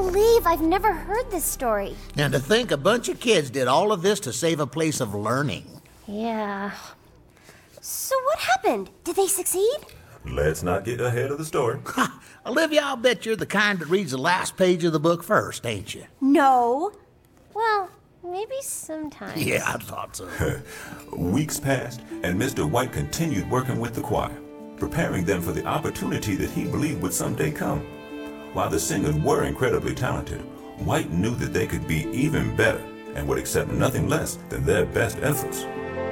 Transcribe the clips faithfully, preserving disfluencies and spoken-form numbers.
believe I've never heard this story. And to think a bunch of kids did all of this to save a place of learning. Yeah. So what happened? Did they succeed? Let's not get ahead of the story. Olivia, I'll bet you're the kind that reads the last page of the book first, ain't you? No. Well, maybe sometimes. Yeah, I thought so. Weeks passed, and Mister White continued working with the choir, preparing them for the opportunity that he believed would someday come. While the singers were incredibly talented, White knew that they could be even better and would accept nothing less than their best efforts.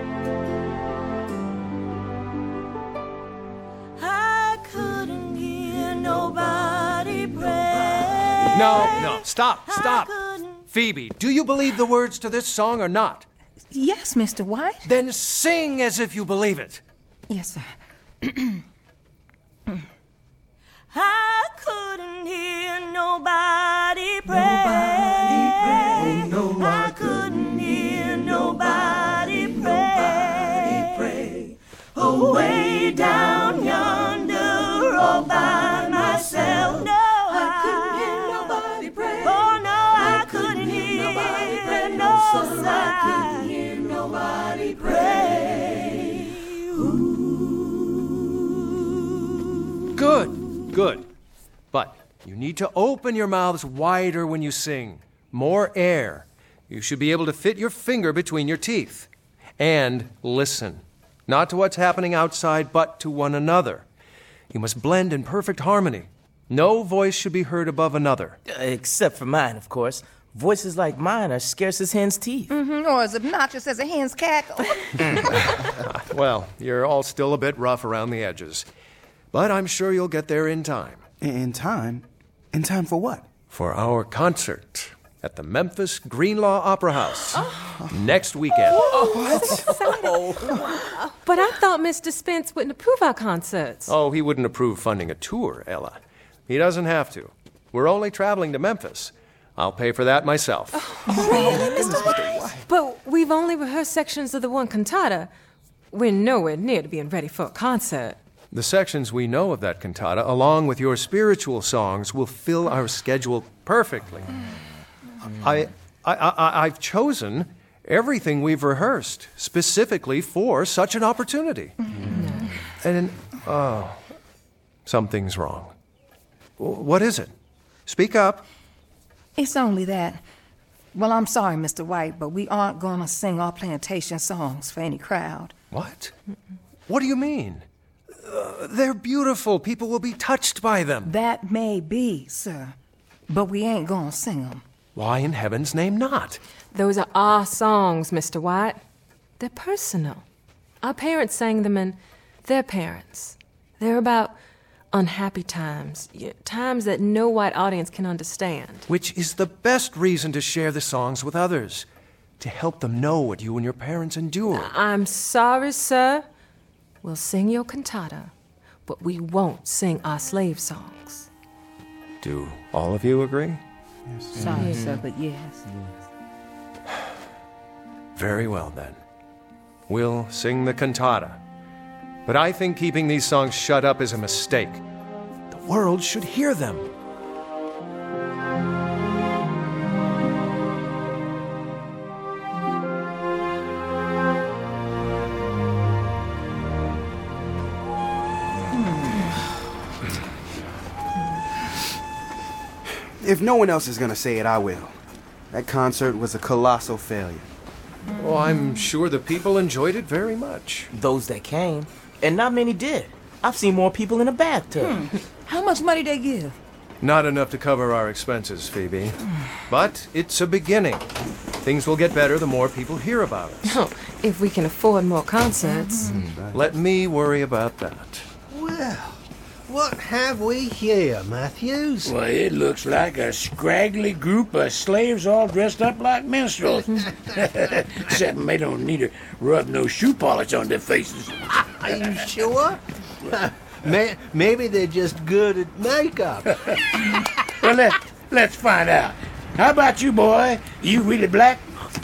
I couldn't hear nobody pray. No, no, stop, stop. Phoebe, do you believe the words to this song or not? Yes, Mister White. Then sing as if you believe it. Yes, sir. I couldn't hear nobody pray. Nobody pray. Oh, no, I couldn't hear nobody pray. Nobody pray. Oh, way down yonder, all by myself. No, I couldn't hear nobody pray. Oh, no, I, I couldn't hear nobody pray. no, son, I couldn't hear nobody pray. Good, good. But you need to open your mouths wider when you sing. More air. You should be able to fit your finger between your teeth. And listen. Not to what's happening outside, but to one another. You must blend in perfect harmony. No voice should be heard above another. Except for mine, of course. Voices like mine are scarce as hen's teeth. Mm-hmm, or as obnoxious as a hen's cackle. Well, you're all still a bit rough around the edges. But I'm sure you'll get there in time. In time? In time for what? For our concert at the Memphis Greenlaw Opera House oh. next weekend. Oh, but I thought Mister Spence wouldn't approve our concerts. Oh, he wouldn't approve funding a tour, Ella. He doesn't have to. We're only traveling to Memphis. I'll pay for that myself. Oh, really, Mister White? But we've only rehearsed sections of the one cantata. We're nowhere near to being ready for a concert. The sections we know of that cantata, along with your spiritual songs, will fill our schedule perfectly. I, I, I, I've chosen everything we've rehearsed specifically for such an opportunity. Mm. And, oh, something's wrong. What is it? Speak up. It's only that. Well, I'm sorry, Mister White, but we aren't going to sing our plantation songs for any crowd. What? What do you mean? Uh, they're beautiful. People will be touched by them. That may be, sir. But we ain't going to sing them. Why in heaven's name not? Those are our songs, Mister White. They're personal. Our parents sang them and their parents. They're about unhappy times, times that no white audience can understand. Which is the best reason to share the songs with others, to help them know what you and your parents endured. I'm sorry, sir. We'll sing your cantata, but we won't sing our slave songs. Do all of you agree? Yes, sorry, mm-hmm. sir, but yes. Very well, then. We'll sing the cantata. But I think keeping these songs shut up is a mistake. The world should hear them. If no one else is going to say it, I will. That concert was a colossal failure. Oh, I'm sure the people enjoyed it very much. Those that came. And not many did. I've seen more people in a bathtub. Hmm. How much money they give? Not enough to cover our expenses, Phoebe. But it's a beginning. Things will get better the more people hear about us. Oh, if we can afford more concerts. Mm-hmm. Let me worry about that. Well, what have we here, Matthews? Well, it looks like a scraggly group of slaves all dressed up like minstrels. Except they don't need to rub no shoe polish on their faces. Are you sure? Maybe they're just good at makeup. Well, let, let's find out. How about you, boy? You really black?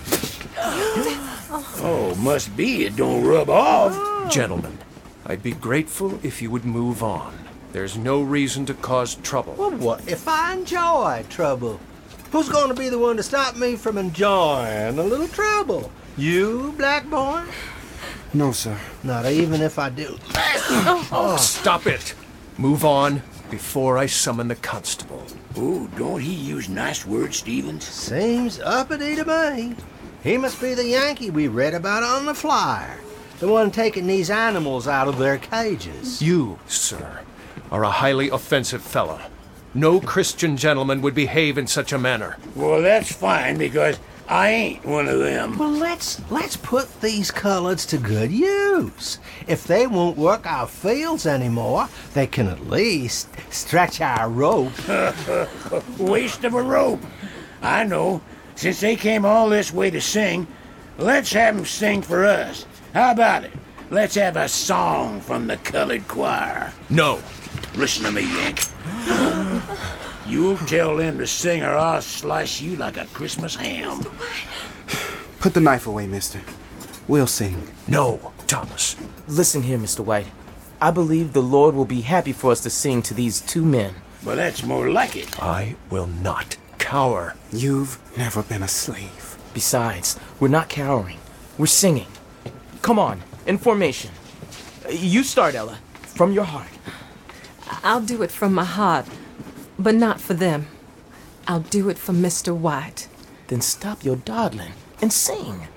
Oh, must be it don't rub off. Gentlemen, I'd be grateful if you would move on. There's no reason to cause trouble. Well, what if I enjoy trouble? Who's going to be the one to stop me from enjoying a little trouble? You, black boy? No, sir. Not even if I do. Oh, stop it. Move on before I summon the constable. Oh, don't he use nice words, Stevens? Seems uppity to me. He must be the Yankee we read about on the flyer. The one taking these animals out of their cages. You, sir, are a highly offensive fellow. No Christian gentleman would behave in such a manner. Well, that's fine, because I ain't one of them. Well, let's let's put these coloreds to good use. If they won't work our fields anymore, they can at least stretch our rope. Waste of a rope. I know. Since they came all this way to sing, let's have them sing for us. How about it? Let's have a song from the colored choir. No. Listen to me, Yank. You'll tell them to sing or I'll slice you like a Christmas ham. Put the knife away, mister. We'll sing. No, Thomas. Listen here, Mister White. I believe the Lord will be happy for us to sing to these two men. Well, that's more like it. I will not cower. You've never been a slave. Besides, we're not cowering. We're singing. Come on, in formation. You start, Ella, from your heart. I'll do it from my heart, but not for them. I'll do it for Mister White. Then stop your dawdling and sing.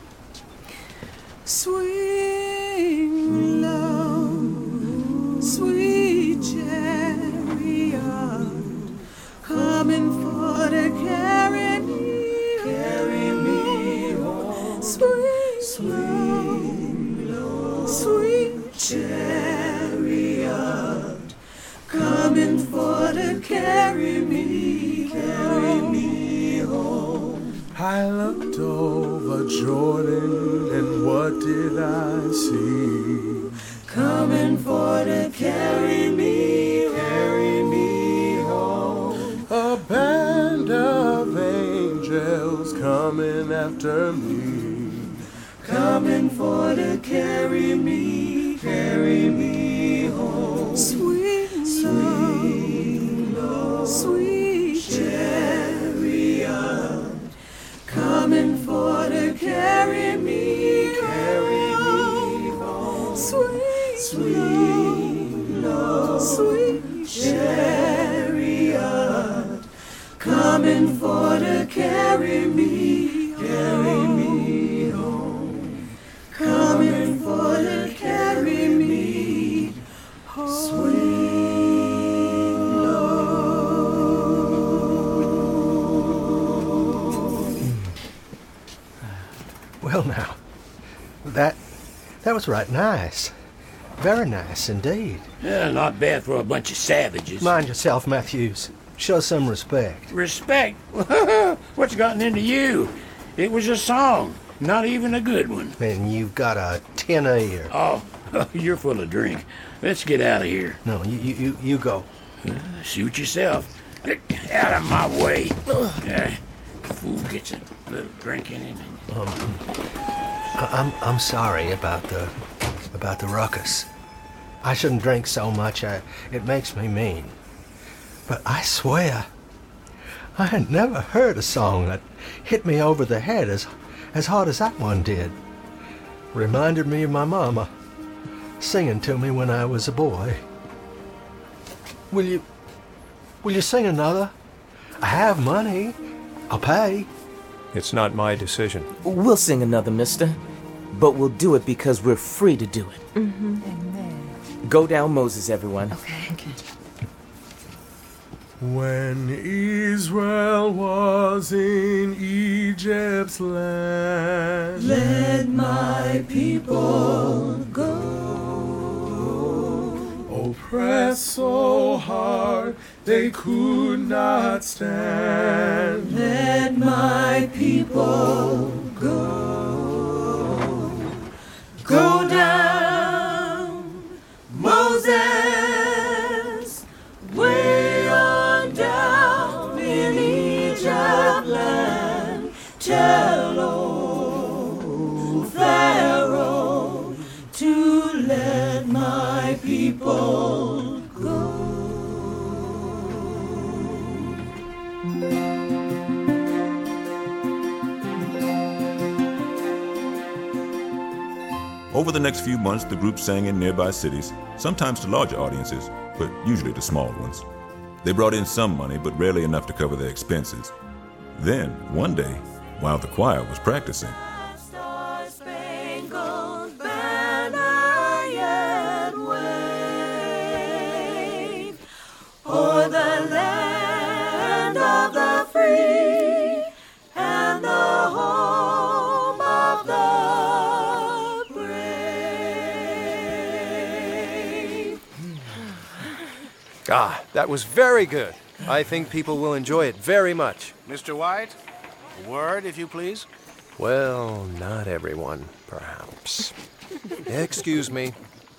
Swing low, sweet chariot, coming for to carry me, carry me home. Swing, swing low, sweet chariot, coming for to carry me, carry me home. I looked over Jordan, and what did I see? Coming for to carry me, carry me home. A band of angels coming after me. Coming for to carry me, carry me home. Sweet, sweet, low, sweet chariot, coming for to carry me, carry me home. Sweet, sweet, low, sweet chariot, coming for to carry me, carry me home. Coming for to carry me home. Swing low. Well, now, that that was right nice. Very nice indeed. Yeah, not bad for a bunch of savages. Mind yourself, Matthews. Show some respect. Respect? What's gotten into you? It was a song, not even a good one. And you've got a tin ear. Oh, you're full of drink. Let's get out of here. No, you you, you go. Uh, suit yourself. Get out of my way. Uh, fool gets a little drink in him. Um, I- I'm I'm sorry about the about the ruckus. I shouldn't drink so much. I, it makes me mean. But I swear, I had never heard a song that hit me over the head as as hard as that one did. Reminded me of my mama singing to me when I was a boy. Will you will you sing another? I have money. I'll pay. It's not my decision. We'll sing another, mister. But we'll do it because we're free to do it. Mm-hmm. Amen. Go down, Moses, everyone. Okay. Okay. When Israel was in Egypt's land, let my people go. Oppressed so hard they could not stand. Let my people go. Go down, Moses, way on down in Egypt land. Tell old Pharaoh to let my people go. next few months, the group sang in nearby cities, sometimes to larger audiences, but usually to small ones. They brought in some money, but rarely enough to cover their expenses. Then, one day, while the choir was practicing, Star-Spangled Banner yet wave o'er the land of the free and the home of the brave. Ah, that was very good. I think people will enjoy it very much. Mister White, a word, if you please. Well, not everyone, perhaps. Excuse me.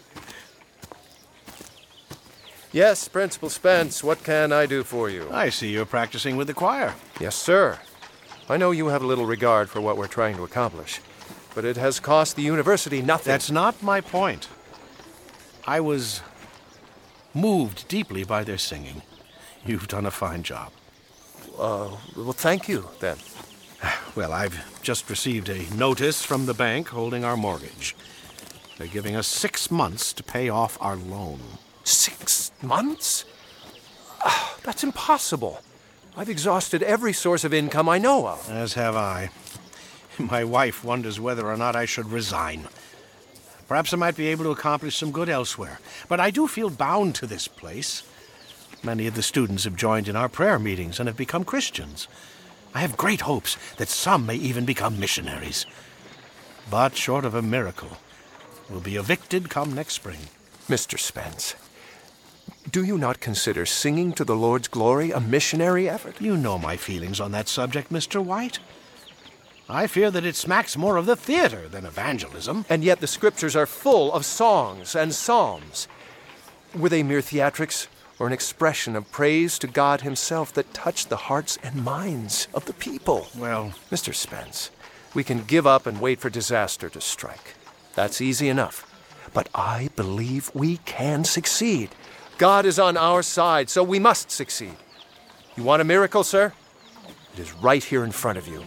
Yes, Principal Spence, what can I do for you? I see you're practicing with the choir. Yes, sir. I know you have little regard for what we're trying to accomplish, but it has cost the university nothing. That's not my point. I was moved deeply by their singing. You've done a fine job. Uh, well, thank you, then. Well, I've just received a notice from the bank holding our mortgage. They're giving us six months to pay off our loan. Six months? Ah, that's impossible. I've exhausted every source of income I know of. As have I. My wife wonders whether or not I should resign. Perhaps I might be able to accomplish some good elsewhere. But I do feel bound to this place. Many of the students have joined in our prayer meetings and have become Christians. I have great hopes that some may even become missionaries. But short of a miracle, we'll be evicted come next spring. Mister Spence, do you not consider singing to the Lord's glory a missionary effort? You know my feelings on that subject, Mister White. I fear that it smacks more of the theater than evangelism. And yet the scriptures are full of songs and psalms. Were they mere theatrics, or an expression of praise to God himself that touched the hearts and minds of the people? Well, Mister Spence, we can give up and wait for disaster to strike. That's easy enough. But I believe we can succeed. God is on our side, so we must succeed. You want a miracle, sir? It is right here in front of you.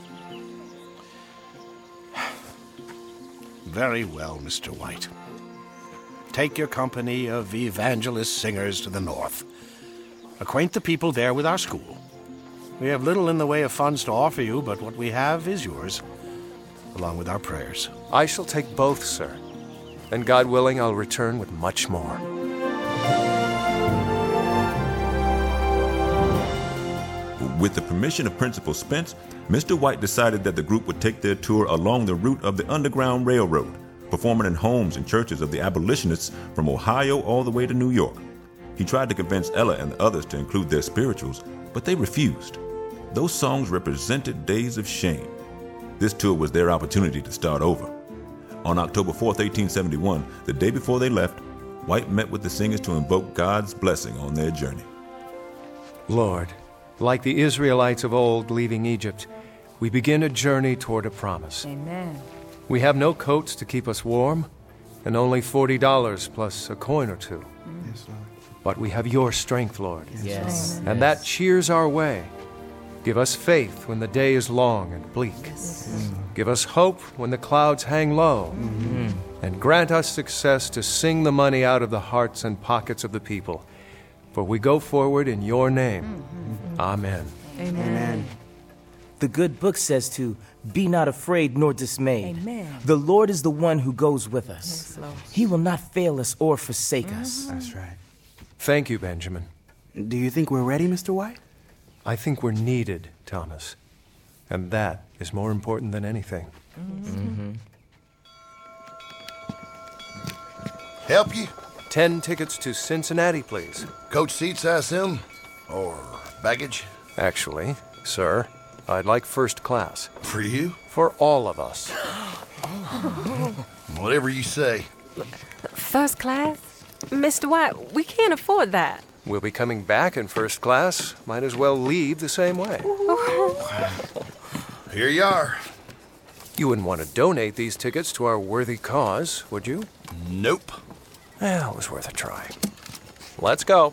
Very well, Mister White. Take your company of evangelist singers to the north. Acquaint the people there with our school. We have little in the way of funds to offer you, but what we have is yours, along with our prayers. I shall take both, sir. And God willing, I'll return with much more. with the permission of Principal Spence, Mister White decided that the group would take their tour along the route of the Underground Railroad, performing in homes and churches of the abolitionists from Ohio all the way to New York. He tried to convince Ella and the others to include their spirituals, but they refused. Those songs represented days of shame. This tour was their opportunity to start over. On October fourth, eighteen seventy-one, the day before they left, White met with the singers to invoke God's blessing on their journey. Lord, like the Israelites of old leaving Egypt, we begin a journey toward a promise. Amen. We have no coats to keep us warm, and only forty dollars plus a coin or two. Yes, Lord. But we have your strength, Lord. Yes. And yes. that cheers our way. Give us faith when the day is long and bleak. Yes. Mm. Give us hope when the clouds hang low. Mm-hmm. And grant us success to sing the money out of the hearts and pockets of the people. For we go forward in your name. Mm-hmm. Amen. Amen. Amen. The good book says to be not afraid nor dismayed. Amen. The Lord is the one who goes with us. Yes, Lord. He will not fail us or forsake mm-hmm. us. That's right. Thank you, Benjamin. Do you think we're ready, Mister White? I think we're needed, Thomas. And that is more important than anything. Mm-hmm. Help you? Ten tickets to Cincinnati, please. Coach seats, I assume? Or baggage? Actually, sir, I'd like first class. For you? For all of us. Whatever you say. First class? Mister White, we can't afford that. We'll be coming back in first class. Might as well leave the same way. Here you are. You wouldn't want to donate these tickets to our worthy cause, would you? Nope. Well, it was worth a try. Let's go.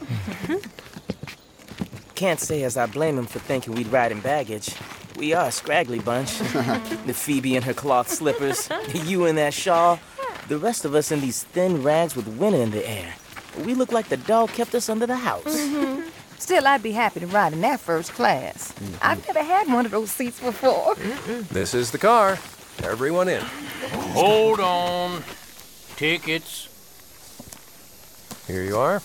Can't say as I blame him for thinking we'd ride in baggage. We are a scraggly bunch. The Phoebe in her cloth slippers, you in that shawl. The rest of us in these thin rags with winter in the air. We look like the dog kept us under the house. Mm-hmm. Still, I'd be happy to ride in that first class. Mm-hmm. I've never had one of those seats before. Mm-mm. This is the car. Everyone in. Hold on. Tickets. Here you are.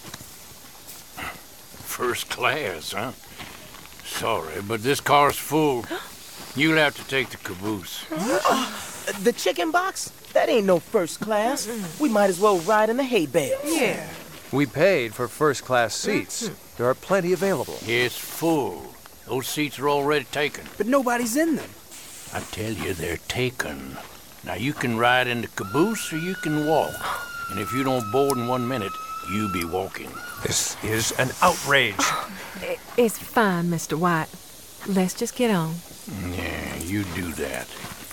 First class, huh? Sorry, but this car's full. You'll have to take the caboose. The chicken box? That ain't no first class. We might as well ride in the hay bales. Yeah. We paid for first-class seats. There are plenty available. It's full. Those seats are already taken. But nobody's in them. I tell you, they're taken. Now, you can ride in the caboose or you can walk. And if you don't board in one minute, you be walking. This is an outrage. It's fine, Mister White. Let's just get on. Yeah, you do that.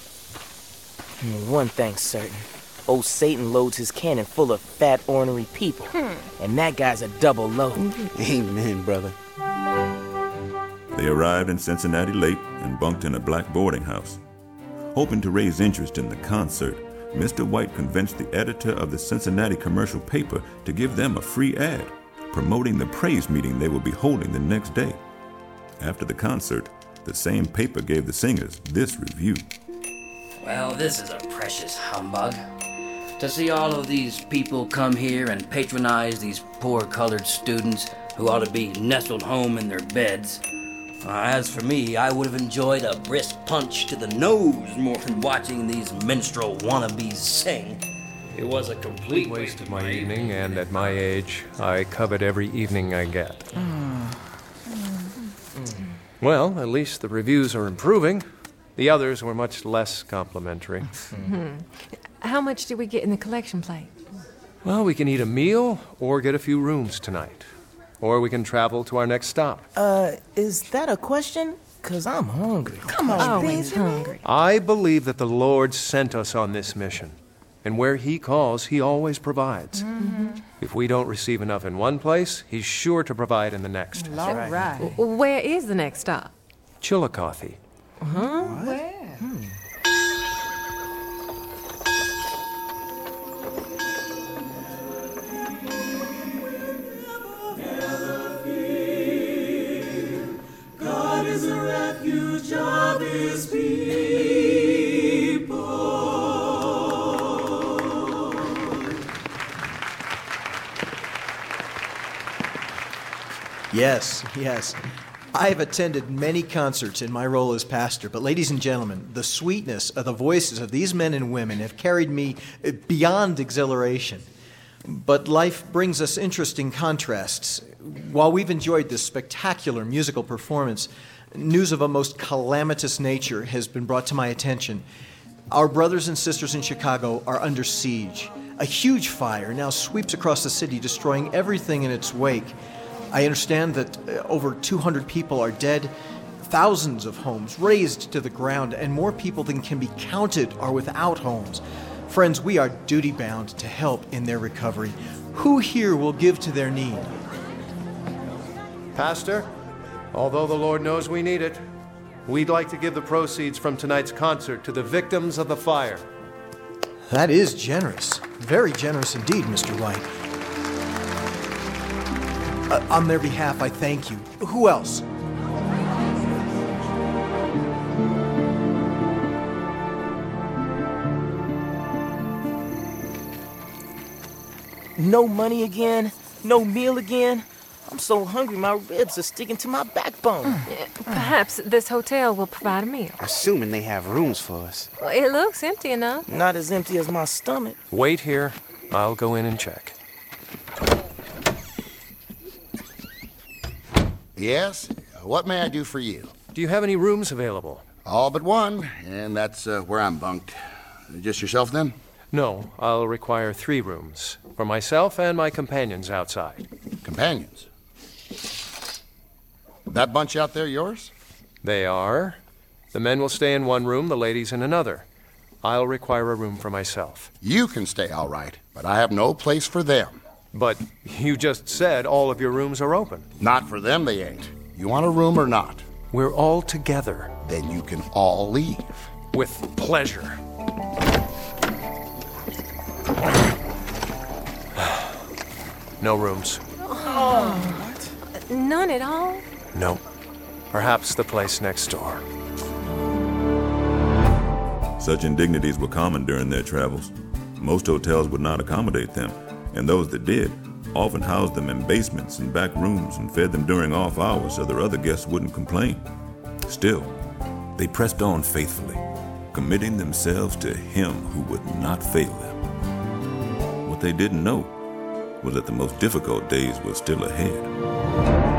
One thing's certain. Old Satan loads his cannon full of fat, ornery people. Hmm. And that guy's a double load. Amen, brother. They arrived in Cincinnati late and bunked in a black boarding house. Hoping to raise interest in the concert, Mister White convinced the editor of the Cincinnati commercial paper to give them a free ad, promoting the praise meeting they would be holding the next day. After the concert, the same paper gave the singers this review. Well, this is a precious humbug. To see all of these people come here and patronize these poor colored students who ought to be nestled home in their beds. Uh, as for me, I would have enjoyed a brisk punch to the nose more than watching these minstrel wannabes sing. It was a complete waste of my evening, and at my age, I covet every evening I get. Mm. Well, at least the reviews are improving. The others were much less complimentary. Mm-hmm. How much did we get in the collection plate? Well, we can eat a meal or get a few rooms tonight. Or we can travel to our next stop. Uh, is that a question? Because I'm hungry. Come on, Always hungry. I believe that the Lord sent us on this mission. And where He calls, He always provides. Mm-hmm. If we don't receive enough in one place, He's sure to provide in the next. All right. right. W- where is the next stop? Chillicothe. Huh? Where? Hmm. God is a refuge of His people. Yes, yes. I have attended many concerts in my role as pastor, but ladies and gentlemen, the sweetness of the voices of these men and women have carried me beyond exhilaration. But life brings us interesting contrasts. While we've enjoyed this spectacular musical performance, news of a most calamitous nature has been brought to my attention. Our brothers and sisters in Chicago are under siege. A huge fire now sweeps across the city, destroying everything in its wake. I understand that uh, over two hundred people are dead, thousands of homes razed to the ground, and more people than can be counted are without homes. Friends, we are duty-bound to help in their recovery. Who here will give to their need? Pastor, although the Lord knows we need it, we'd like to give the proceeds from tonight's concert to the victims of the fire. That is generous. Very generous indeed, Mister White. Uh, on their behalf, I thank you. Who else? No money again? No meal again? I'm so hungry my ribs are sticking to my backbone. Perhaps this hotel will provide a meal. Assuming they have rooms for us. Well, it looks empty enough. Not as empty as my stomach. Wait here. I'll go in and check. Yes? What may I do for you? Do you have any rooms available? All but one, and that's uh, where I'm bunked. Just yourself, then? No, I'll require three rooms, for myself and my companions outside. Companions? That bunch out there yours? They are. The men will stay in one room, the ladies in another. I'll require a room for myself. You can stay, all right, but I have no place for them. But you just said all of your rooms are open. Not for them, they ain't. You want a room or not? We're all together. Then you can all leave. With pleasure. No rooms. Oh. What? None at all? No. Perhaps the place next door. Such indignities were common during their travels. Most hotels would not accommodate them, and those that did often housed them in basements and back rooms and fed them during off hours so their other guests wouldn't complain. Still, they pressed on faithfully, committing themselves to Him who would not fail them. What they didn't know was that the most difficult days were still ahead.